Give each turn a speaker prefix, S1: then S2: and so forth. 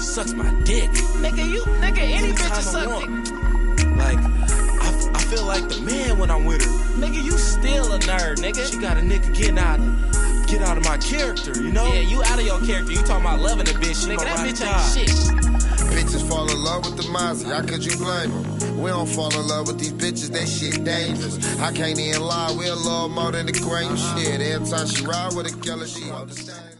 S1: sucks my dick.
S2: Nigga, any bitch will suck dick.
S1: Like, I feel like the man when I'm with her.
S2: Nigga, you still a nerd, nigga.
S1: She got a nigga get out of my character, you know?
S2: Yeah, you out of your character. You talking about loving a bitch. Nigga, that bitch ain't shit.
S3: Bitches fall in love with the Mozzie, how could you blame them? We don't fall in love with these bitches, that shit dangerous. I can't even lie, we'll love more than the grain. Shit, every time she ride with a killer, she hold the same.